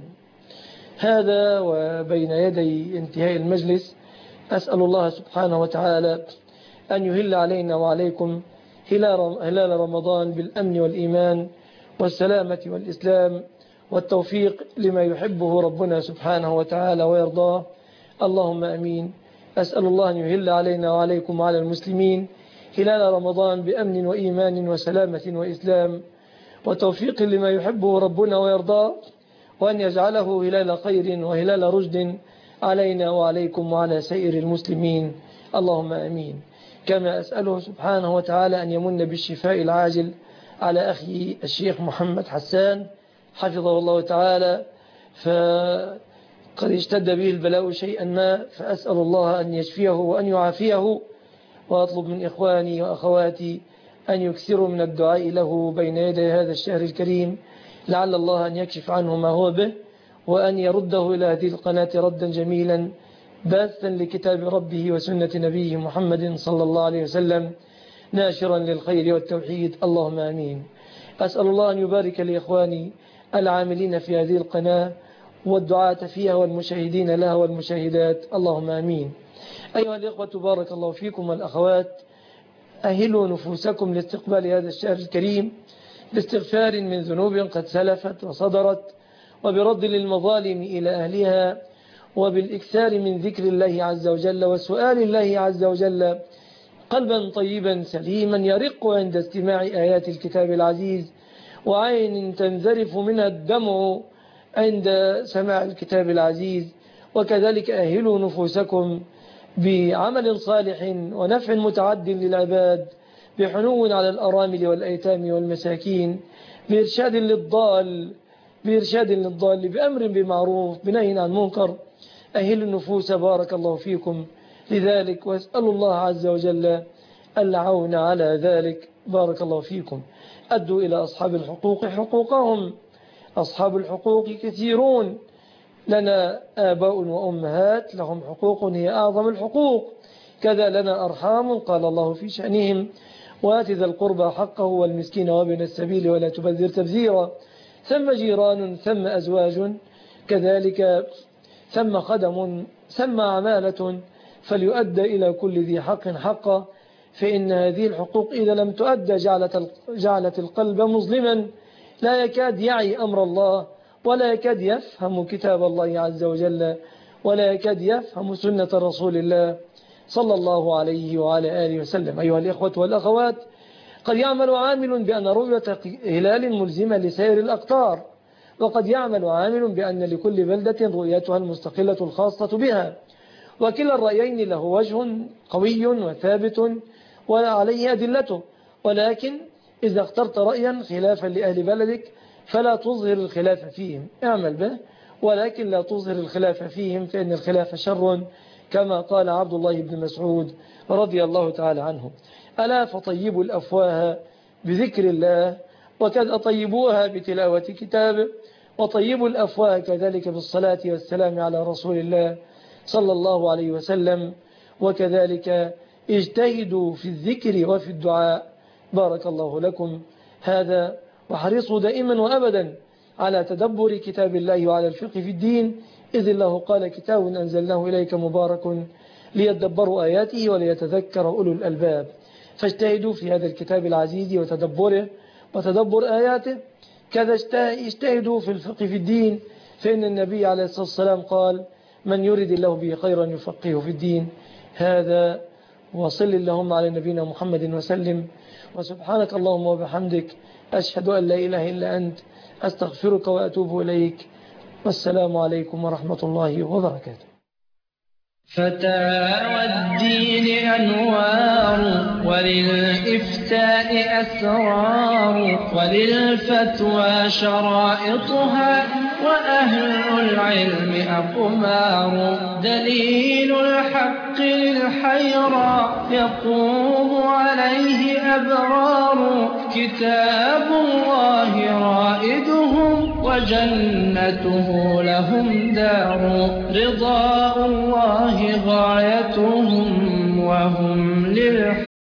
Speaker 2: هذا وبين يدي انتهاء المجلس أسأل الله سبحانه وتعالى أن يهل علينا وعليكم هلال رمضان بالأمن والإيمان والسلامة والإسلام والتوفيق لما يحبه ربنا سبحانه وتعالى ويرضاه، اللهم أمين. أسأل الله أن يهل علينا وعليكم وعلى المسلمين هلال رمضان بأمن وإيمان وسلامة وإسلام وتوفيق لما يحبه ربنا ويرضاه، وأن يجعله هلال خير وهلال رشد علينا وعليكم وعلى سائر المسلمين، اللهم أمين. كما أسأله سبحانه وتعالى أن يمن بالشفاء العاجل على أخي الشيخ محمد حسان حفظه الله تعالى، فقد اشتد به البلاء شيئا ما، فأسأل الله أن يشفيه وأن يعافيه، وأطلب من إخواني وأخواتي أن يكثروا من الدعاء له بين يدي هذا الشهر الكريم، لعل الله أن يكشف عنه ما هو به، وأن يرده إلى هذه القناة ردا جميلا باثا لكتاب ربه وسنة نبيه محمد صلى الله عليه وسلم، ناشرا للخير والتوحيد، اللهم آمين. أسأل الله أن يبارك لإخواني العاملين في هذه القناة والدعاة فيها والمشاهدين لها والمشاهدات، اللهم آمين. أيها الإخوة بارك الله فيكم والأخوات، أهلوا نفوسكم لاستقبال هذا الشهر الكريم باستغفار من ذنوب قد سلفت وصدرت، وبرد للمظالم إلى أهلها، وبالإكثار من ذكر الله عز وجل وسؤال الله عز وجل قلبا طيبا سليما يرق عند استماع آيات الكتاب العزيز وعين تنذرف منها الدمع عند سماع الكتاب العزيز. وكذلك أهلوا نفوسكم بعمل صالح ونفع متعد للعباد، بحنو على الأرامل والأيتام والمساكين، بإرشاد للضال بإرشاد للضال بأمر بمعروف بنهي عن منكر. أهلوا النفوس بارك الله فيكم لذلك، واسأل الله عز وجل العون على ذلك. بارك الله فيكم. أدوا إلى أصحاب الحقوق حقوقهم. أصحاب الحقوق كثيرون، لنا آباء وأمهات لهم حقوق هي أعظم الحقوق، كذا لنا أرحام قال الله في شأنهم وآت ذا القربى حقه والمسكين وابن السبيل ولا تبذر تبذيرا. ثم جيران، ثم أزواج، كذلك ثم خدم، ثم عمالة، فليؤدى إلى كل ذي حق حقه، فإن هذه الحقوق إذا لم تؤدى جعلت جعلت القلب مظلما لا يكاد يعي أمر الله، ولا يكاد يفهم كتاب الله عز وجل، ولا يكاد يفهم سنة رسول الله صلى الله عليه وعلى آله وسلم. أيها الإخوة والأخوات، قد يعمل عامل بأن رؤية هلال ملزمة لسائر الأقطار، وقد يعمل عامل بأن لكل بلدة رؤيتها المستقلة الخاصة بها، وكلا الرأيين له وجه قوي وثابت وعليه أدلته. ولكن إذا اخترت رأيا خلافا لأهل بلدك فلا تظهر الخلاف فيهم، اعمل به ولكن لا تظهر الخلاف فيهم، فإن الخلاف شر، كما قال عبد الله بن مسعود رضي الله تعالى عنه: ألا فطيبوا الأفواه بذكر الله وقد أطيبوها بتلاوة كتابه، وطيبوا الأفواه كذلك بالصلاة والسلام على رسول الله صلى الله عليه وسلم، وكذلك اجتهدوا في الذكر وفي الدعاء. بارك الله لكم. هذا وحرصوا دائما وأبدا على تدبر كتاب الله وعلى الفقه في الدين، إذ الله قال: كتاب أنزلناه إليك مبارك ليدبروا آياته وليتذكر أولو الألباب. فاجتهدوا في هذا الكتاب العزيز وتدبره وتدبر آياته، كذا اجتهدوا في الفقه في الدين، فإن النبي عليه الصلاة والسلام قال: من يرد الله به خيرا يفقهه في الدين. هذا وصل اللهم على نبينا محمد وسلم. وسبحانك اللهم وبحمدك، أشهد أن لا إله إلا أنت، أستغفرك وأتوب إليك. والسلام عليكم ورحمة الله وبركاته.
Speaker 20: فتاوى الدين أنوار، وللإفتاء أسرار، وللفتوى شرائطها، وأهل العلم أقمار. دليل الحق للحيرى يقوم عليه أبرار، كتاب الله رائدهم وجنته لهم دار. رضاء الله غايتهم وهم للحق